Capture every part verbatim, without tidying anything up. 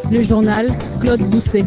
Le journal Claude Doucet.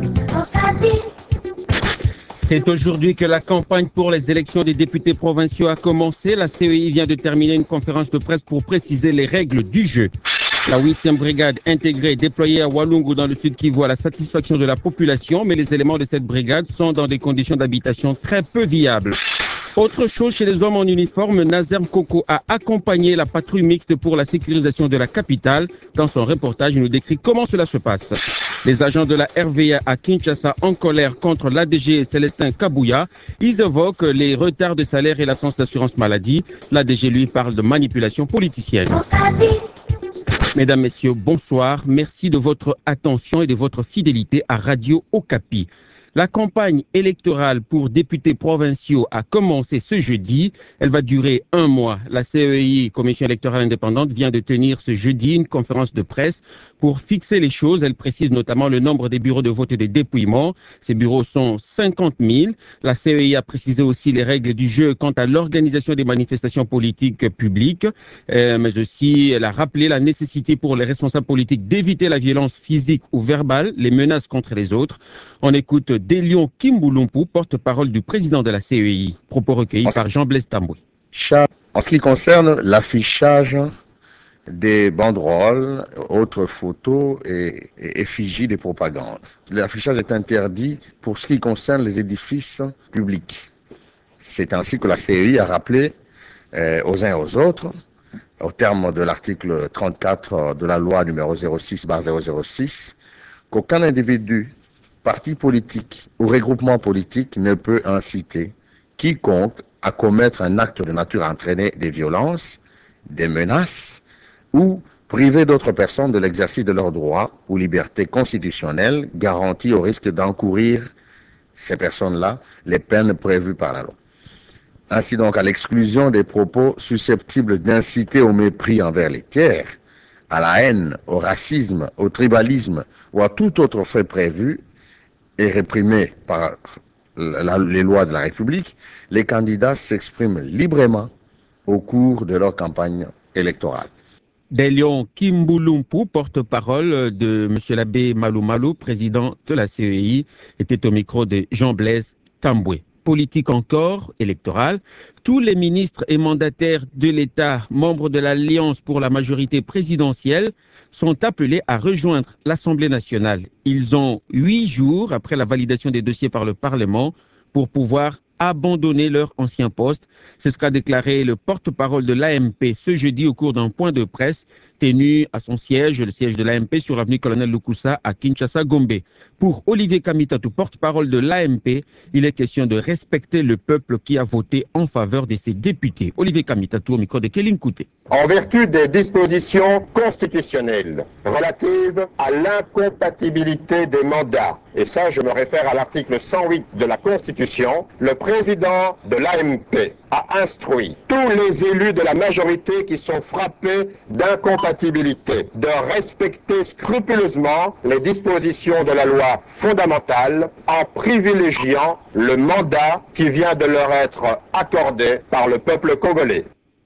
C'est aujourd'hui que la campagne pour les élections des députés provinciaux a commencé. La C E I vient de terminer une conférence de presse pour préciser les règles du jeu. La huitième brigade intégrée déployée à Walungu dans le sud Kivu à la satisfaction de la population, mais les éléments de cette brigade sont dans des conditions d'habitation très peu viables. Autre chose chez les hommes en uniforme, Nazer Koko a accompagné la patrouille mixte pour la sécurisation de la capitale. Dans son reportage, il nous décrit comment cela se passe. Les agents de la R V A à Kinshasa en colère contre l'A D G et Célestin Kabouya. Ils évoquent les retards de salaire et l'absence d'assurance maladie. L'A D G lui parle de manipulation politicienne. Mesdames, Messieurs, bonsoir. Merci de votre attention et de votre fidélité à Radio Okapi. La campagne électorale pour députés provinciaux a commencé ce jeudi. Elle va durer un mois. La C E I, Commission électorale indépendante, vient de tenir ce jeudi une conférence de presse pour fixer les choses. Elle précise notamment le nombre des bureaux de vote et de dépouillement. Ces bureaux sont cinquante mille. La C E I a précisé aussi les règles du jeu quant à l'organisation des manifestations politiques publiques, euh, mais aussi elle a rappelé la nécessité pour les responsables politiques d'éviter la violence physique ou verbale, les menaces contre les autres. On écoute Delion Kimbulumpu, porte-parole du président de la C E I. Propos recueillis par Jean-Blaise Tamboué. En ce qui concerne l'affichage des banderoles, autres photos et, et effigies de propagande, l'affichage est interdit pour ce qui concerne les édifices publics. C'est ainsi que la C E I a rappelé euh, aux uns et aux autres, au terme de l'article trente-quatre de la loi numéro zéro six barre zéro zéro six, qu'aucun individu, parti politique ou regroupement politique ne peut inciter quiconque à commettre un acte de nature à entraîner des violences, des menaces ou priver d'autres personnes de l'exercice de leurs droits ou libertés constitutionnelles garanties au risque d'encourir, ces personnes-là, les peines prévues par la loi. Ainsi donc, à l'exclusion des propos susceptibles d'inciter au mépris envers les tiers, à la haine, au racisme, au tribalisme ou à tout autre fait prévu et réprimé par la, les lois de la République, les candidats s'expriment librement au cours de leur campagne électorale. Delion Kimbulumpu, porte-parole de M. l'abbé Malou Malou, président de la C E I, était au micro de Jean-Blaise Tamboué. Politique encore, électorale, tous les ministres et mandataires de l'État, membres de l'Alliance pour la majorité présidentielle, sont appelés à rejoindre l'Assemblée nationale. Ils ont huit jours après la validation des dossiers par le Parlement pour pouvoir abandonner leur ancien poste. C'est ce qu'a déclaré le porte-parole de l'A M P ce jeudi au cours d'un point de presse tenu à son siège, le siège de l'A M P sur l'avenue Colonel Lukusa à Kinshasa-Gombe. Pour Olivier Kamitatou, porte-parole de l'A M P, il est question de respecter le peuple qui a voté en faveur de ses députés. Olivier Kamitatou au micro de Kéline Kouté. En vertu des dispositions constitutionnelles relatives à l'incompatibilité des mandats, et ça je me réfère à l'article cent huit de la Constitution, le président de l'A M P a instruit tous les élus de la majorité qui sont frappés d'incompatibilité de respecter scrupuleusement les dispositions de la loi fondamentale en privilégiant le mandat qui vient de leur être accordé par le peuple congolais.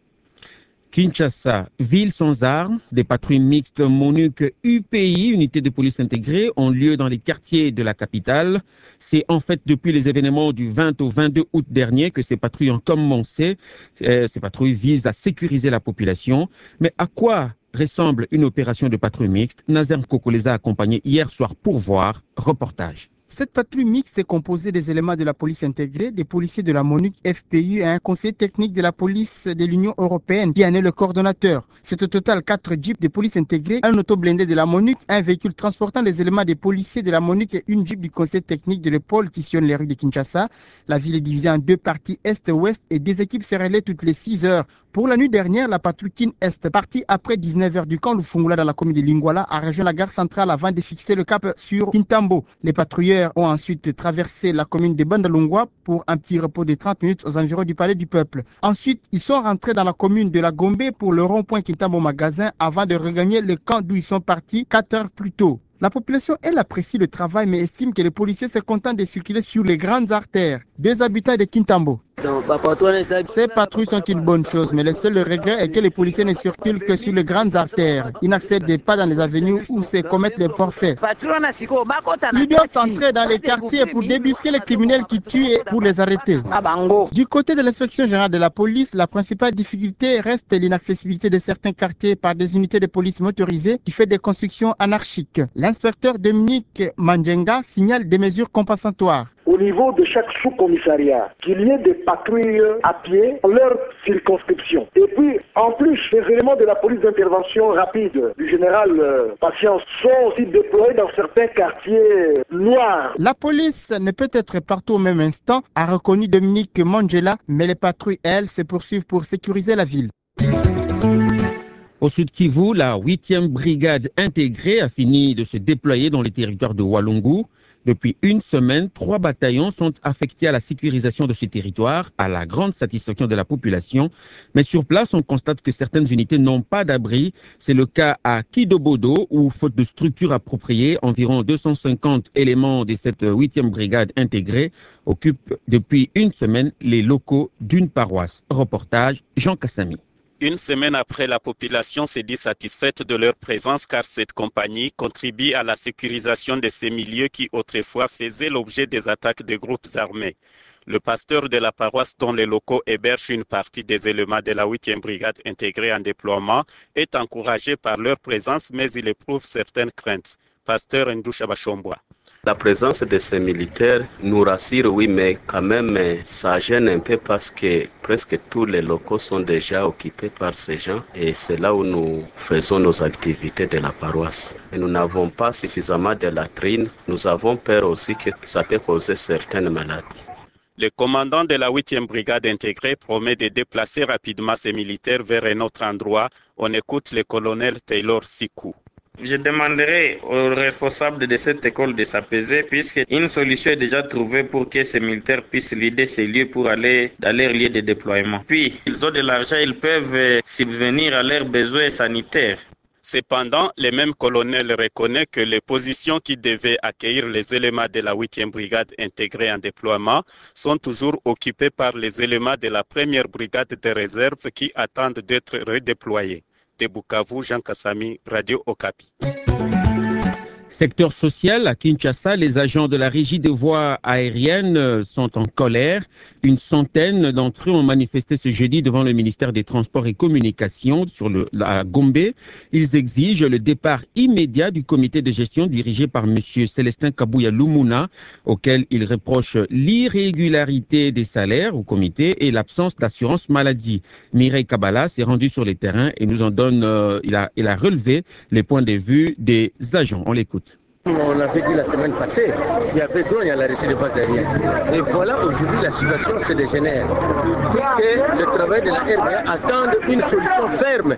Kinshasa, ville sans armes, des patrouilles mixtes MONUC U P I, unité de police intégrée, ont lieu dans les quartiers de la capitale. C'est en fait depuis les événements du vingt au vingt-deux août dernier que ces patrouilles ont commencé. Euh, ces patrouilles visent à sécuriser la population. Mais à quoi ressemble une opération de patrouille mixte? Nazer Koko les a accompagnés hier soir pour voir. Reportage. Cette patrouille mixte est composée des éléments de la police intégrée, des policiers de la MONUC F P U et un conseiller technique de la police de l'Union européenne qui en est le coordonnateur. C'est au total quatre jeeps de police intégrée, un auto blindé de la MONUC, un véhicule transportant les éléments des policiers de la MONUC et une jeep du conseil technique de l'épaule qui sillonne les rues de Kinshasa. La ville est divisée en deux parties, est et ouest, et des équipes se relaient toutes les six heures. Pour la nuit dernière, la patrouille Kin Est, partie après dix-neuf heures du camp Lufungula dans la commune de Lingwala, a rejoint la gare centrale avant de fixer le cap sur Kintambo. Les patrouilleurs ont ensuite traversé la commune de Bandalungwa pour un petit repos de trente minutes aux environs du palais du peuple. Ensuite, ils sont rentrés dans la commune de la Gombe pour le rond-point Kintambo Magasin avant de regagner le camp d'où ils sont partis quatre heures plus tôt. La population, elle, apprécie le travail mais estime que les policiers se contentent de circuler sur les grandes artères. Des habitants de Kintambo. Ces patrouilles sont une bonne chose, mais le seul regret est que les policiers ne circulent que sur les grandes artères. Ils n'accèdent pas dans les avenues où se commettent les forfaits. Ils doivent entrer dans les quartiers pour débusquer les criminels qui tuent et pour les arrêter. Du côté de l'inspection générale de la police, la principale difficulté reste l'inaccessibilité de certains quartiers par des unités de police motorisées du fait des constructions anarchiques. L'inspecteur Dominique Mandjenga signale des mesures compensatoires. Au niveau de chaque sous-commissariat, qu'il y ait des patrouilles à pied dans leur circonscription. Et puis, en plus, les éléments de la police d'intervention rapide du général euh, Patience sont aussi déployés dans certains quartiers noirs. La police ne peut être partout au même instant, a reconnu Dominique Mandjela, mais les patrouilles, elles, se poursuivent pour sécuriser la ville. Au Sud Kivu, la huitième brigade intégrée a fini de se déployer dans les territoires de Walungu. Depuis une semaine, trois bataillons sont affectés à la sécurisation de ce territoire, à la grande satisfaction de la population. Mais sur place, on constate que certaines unités n'ont pas d'abri. C'est le cas à Kidobodo, où, faute de structure appropriée, environ deux cent cinquante éléments de cette huitième brigade intégrée occupent depuis une semaine les locaux d'une paroisse. Reportage Jean Kassami. Une semaine après, la population s'est dit satisfaite de leur présence car cette compagnie contribue à la sécurisation de ces milieux qui autrefois faisaient l'objet des attaques de groupes armés. Le pasteur de la paroisse dont les locaux hébergent une partie des éléments de la huitième brigade intégrée en déploiement est encouragé par leur présence mais il éprouve certaines craintes. Pasteur Ndoucha Bachomboa. La présence de ces militaires nous rassure, oui, mais quand même ça gêne un peu parce que presque tous les locaux sont déjà occupés par ces gens et c'est là où nous faisons nos activités de la paroisse. Et nous n'avons pas suffisamment de latrines, nous avons peur aussi que ça peut causer certaines maladies. Le commandant de la huitième brigade intégrée promet de déplacer rapidement ces militaires vers un autre endroit. On écoute le colonel Taylor Sikou. Je demanderai aux responsables de cette école de s'apaiser puisque une solution est déjà trouvée pour que ces militaires puissent lider ces lieux pour aller dans leur lieu de déploiement. Puis, ils ont de l'argent, ils peuvent subvenir à leurs besoins sanitaires. Cependant, le même colonel reconnaît que les positions qui devaient accueillir les éléments de la huitième brigade intégrée en déploiement sont toujours occupées par les éléments de la première brigade de réserve qui attendent d'être redéployés. De Bukavu, Jean Kassami, Radio Okapi. Secteur social, à Kinshasa, les agents de la régie des voies aériennes sont en colère. Une centaine d'entre eux ont manifesté ce jeudi devant le ministère des Transports et Communications sur le, la Gombe. Ils exigent le départ immédiat du comité de gestion dirigé par M. Célestin Kabouya Lumuna, auquel ils reprochent l'irrégularité des salaires au comité et l'absence d'assurance maladie. Mireille Kabala s'est rendu sur les terrains et nous en donne, euh, il, a, il a relevé les points de vue des agents. On l'écoute. On avait dit la semaine passée qu'il y avait grogne à la régie des voies aériennes. Et voilà, aujourd'hui, la situation se dégénère. Puisque le travail de la R V A attend une solution ferme.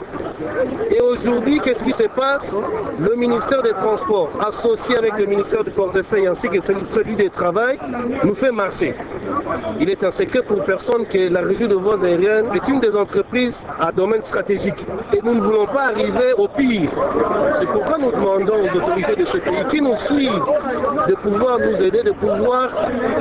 Et aujourd'hui, qu'est-ce qui se passe? Le ministère des Transports, associé avec le ministère du Portefeuille ainsi que celui des Travail, nous fait marcher. Il est un secret pour personne que la régie de voies aériennes est une des entreprises à domaine stratégique. Et nous ne voulons pas arriver au pire. C'est pourquoi nous demandons aux autorités de ce pays qui nous suivent de pouvoir nous aider, de pouvoir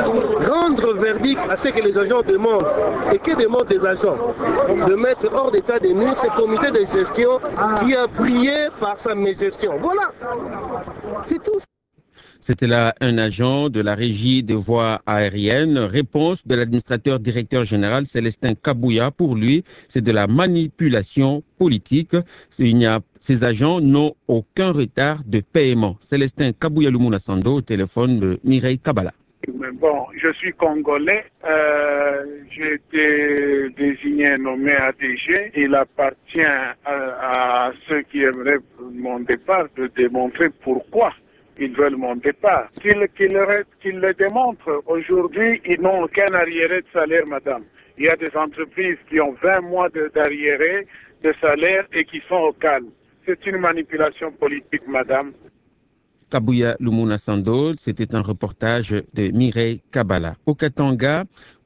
rendre verdict à ce que les agents demandent. Et que demandent les agents? De mettre hors d'état de nuire ce comité de gestion qui a brillé par sa mégestion. Voilà, c'est tout. C'était là un agent de la régie des voies aériennes. Réponse de l'administrateur directeur général Célestin Kabouya. Pour lui, c'est de la manipulation politique. Il n'y a, ces agents n'ont aucun retard de paiement. Célestin Kabouya Lumuna Sando au téléphone de Mireille Kabala. Bon, je suis congolais. Euh, j'ai été désigné, nommé A D G. Il appartient à, à ceux qui aimeraient mon départ de démontrer pourquoi ils veulent mon départ. Qu'ils qu'ils le, qu'ils le démontrent. Aujourd'hui, ils n'ont aucun arriéré de salaire, madame. Il y a des entreprises qui ont vingt mois d'arriéré de salaire et qui sont au calme. C'est une manipulation politique, madame. Kabouya Lumuna Sando, c'était un reportage de Mireille Kabala. Au Katanga,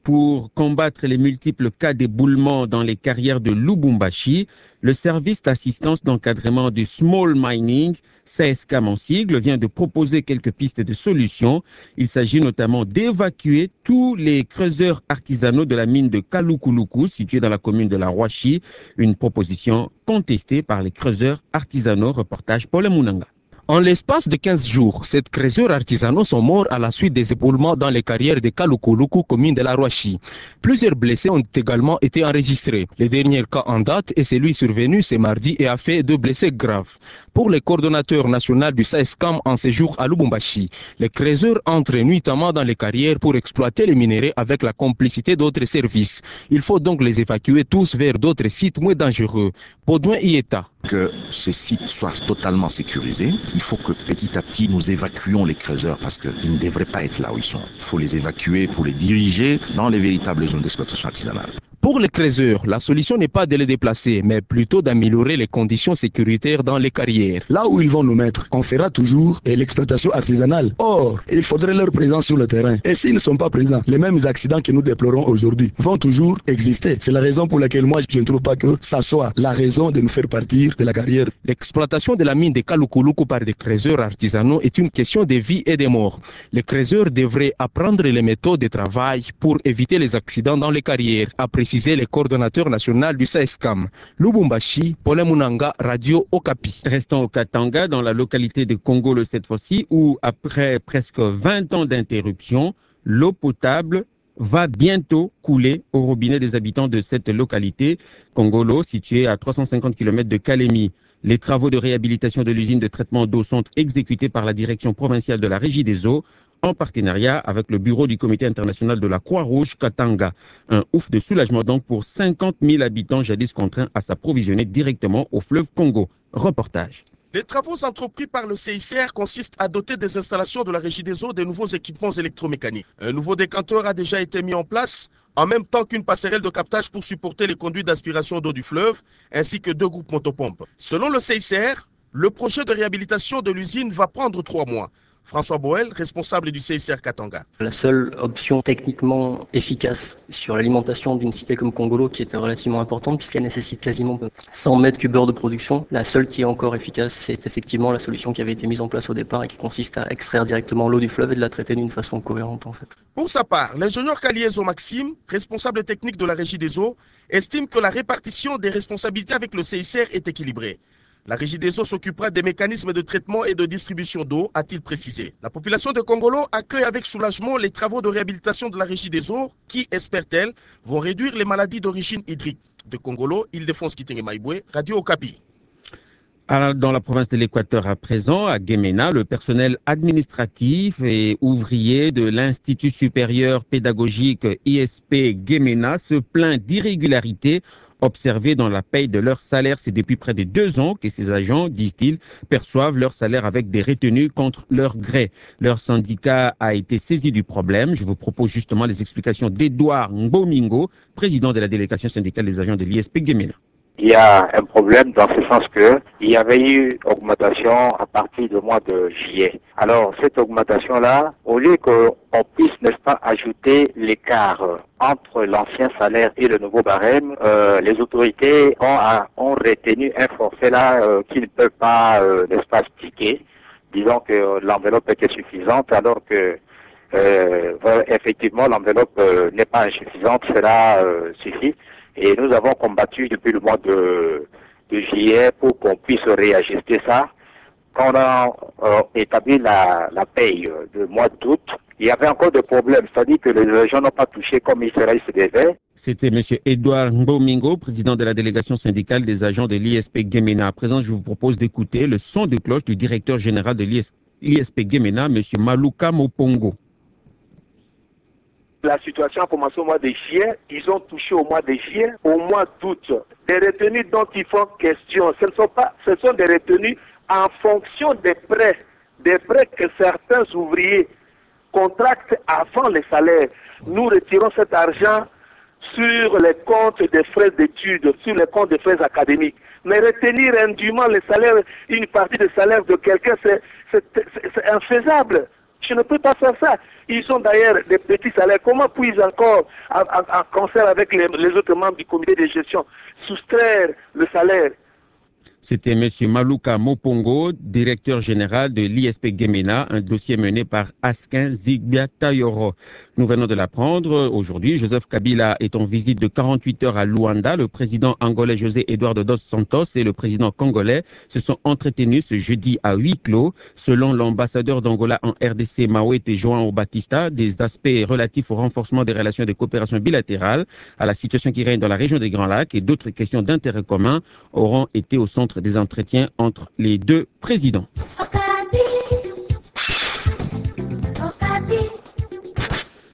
Pour combattre les multiples cas d'éboulement dans les carrières de Lubumbashi, le service d'assistance d'encadrement du small mining, S A E S C A M en sigle, vient de proposer quelques pistes de solutions. Il s'agit notamment d'évacuer tous les creuseurs artisanaux de la mine de Kalukuluku, située dans la commune de la Roachi, une proposition contestée par les creuseurs artisanaux. Reportage Paul Mounanga. En l'espace de quinze jours, sept creuseurs artisanaux sont morts à la suite des éboulements dans les carrières de Kalukuluku, commune de la Roachi. Plusieurs blessés ont également été enregistrés. Le dernier cas en date est celui survenu ce mardi et a fait deux blessés graves. Pour le coordonnateur national du S A E S C A M en séjour à Lubumbashi, les creuseurs entrent nuitamment dans les carrières pour exploiter les minéraux avec la complicité d'autres services. Il faut donc les évacuer tous vers d'autres sites moins dangereux. Baudouin Ieta. Que ces sites soient totalement sécurisés, il faut que petit à petit nous évacuions les creuseurs parce qu'ils ne devraient pas être là où ils sont. Il faut les évacuer pour les diriger dans les véritables zones d'exploitation artisanale. Pour les creuseurs, la solution n'est pas de les déplacer, mais plutôt d'améliorer les conditions sécuritaires dans les carrières. Là où ils vont nous mettre, on fera toujours l'exploitation artisanale. Or, il faudrait leur présence sur le terrain. Et s'ils ne sont pas présents, les mêmes accidents que nous déplorons aujourd'hui vont toujours exister. C'est la raison pour laquelle moi, je ne trouve pas que ça soit la raison de nous faire partir de la carrière. L'exploitation de la mine de Kalukuluku par des creuseurs artisanaux est une question de vie et de mort. Les creuseurs devraient apprendre les méthodes de travail pour éviter les accidents dans les carrières, précisé le coordonnateur national du S A E S C A M. Lubumbashi, Paul Mounanga, Radio Okapi. Restons au Katanga, dans la localité de Kongolo cette fois-ci, où après presque vingt ans d'interruption, l'eau potable va bientôt couler au robinet des habitants de cette localité, Kongolo, située à trois cent cinquante kilomètres de Kalemi. Les travaux de réhabilitation de l'usine de traitement d'eau sont exécutés par la direction provinciale de la Régie des eaux, en partenariat avec le bureau du comité international de la Croix-Rouge Katanga. Un ouf de soulagement donc pour cinquante mille habitants jadis contraints à s'approvisionner directement au fleuve Congo. Reportage. Les travaux entrepris par le C I C R consistent à doter des installations de la Régie des eaux de nouveaux équipements électromécaniques. Un nouveau décanteur a déjà été mis en place, en même temps qu'une passerelle de captage pour supporter les conduits d'aspiration d'eau du fleuve, ainsi que deux groupes motopompes. Selon le C I C R, le projet de réhabilitation de l'usine va prendre trois mois. François Boel, responsable du C I C R Katanga. La seule option techniquement efficace sur l'alimentation d'une cité comme Kongolo, qui est relativement importante puisqu'elle nécessite quasiment cent mètres cubeurs de production, la seule qui est encore efficace, c'est effectivement la solution qui avait été mise en place au départ et qui consiste à extraire directement l'eau du fleuve et de la traiter d'une façon cohérente en fait. Pour sa part, l'ingénieur Kaliezo Maxime, responsable technique de la Régie des eaux, estime que la répartition des responsabilités avec le C I C R est équilibrée. La Régie des eaux s'occupera des mécanismes de traitement et de distribution d'eau, a-t-il précisé. La population de Kongolo accueille avec soulagement les travaux de réhabilitation de la Régie des eaux qui, espère-t-elle, vont réduire les maladies d'origine hydrique. De Kongolo, Île-de-France, Kitenge Maïboué, Radio Okapi. Dans la province de l'Équateur à présent, à Guémena, le personnel administratif et ouvrier de l'Institut supérieur pédagogique I S P Guémena se plaint d'irrégularités observées dans la paye de leur salaire. C'est depuis près de deux ans que ces agents, disent-ils, perçoivent leur salaire avec des retenues contre leur gré. Leur syndicat a été saisi du problème. Je vous propose justement les explications d'Edouard Ngomingo, président de la délégation syndicale des agents de l'I S P Guémena. Il y a un problème dans ce sens que il y avait eu augmentation à partir du mois de juillet. Alors cette augmentation-là, au lieu qu'on puisse, n'est-ce pas, ajouter l'écart entre l'ancien salaire et le nouveau barème, euh, les autorités ont, ont retenu un forfait là euh, qu'ils ne peuvent pas, euh, n'est-ce pas, expliquer. Disons que l'enveloppe était suffisante alors que euh, effectivement l'enveloppe euh, n'est pas insuffisante, cela euh, suffit. Et nous avons combattu depuis le mois de, de juillet pour qu'on puisse réajuster ça. Quand on a euh, établi la, la paye du mois d'août, il y avait encore des problèmes, c'est-à-dire que les agents n'ont pas touché comme il se devait. C'était M. Edouard Ngomingo, président de la délégation syndicale des agents de l'I S P Guémena. À présent, je vous propose d'écouter le son de cloche du directeur général de l'I S P Guémena, M. Maluka Mopongo. La situation a commencé au mois de juillet, ils ont touché au mois de juillet, au mois d'août. Des retenues dont ils font question, ce ne sont pas, ce sont des retenues en fonction des prêts, des prêts que certains ouvriers contractent avant les salaires. Nous retirons cet argent sur les comptes des frais d'études, sur les comptes des frais académiques. Mais retenir indûment les salaires, une partie des salaires de quelqu'un, c'est infaisable. Je ne peux pas faire ça. Ils ont d'ailleurs des petits salaires. Comment puis-je encore, en concert avec les, les autres membres du comité de gestion, soustraire le salaire? C'était M. Maluka Mopongo, directeur général de l'I S P Gemena, un dossier mené par Askin Zigbia Tayoro. Nous venons de l'apprendre. Aujourd'hui, Joseph Kabila est en visite de quarante-huit heures à Luanda. Le président angolais José Eduardo dos Santos et le président congolais se sont entretenus ce jeudi à huis clos. Selon l'ambassadeur d'Angola en R D C, Mawete João Batista, des aspects relatifs au renforcement des relations de coopération bilatérale, à la situation qui règne dans la région des Grands Lacs et d'autres questions d'intérêt commun auront été au centre des entretiens entre les deux présidents.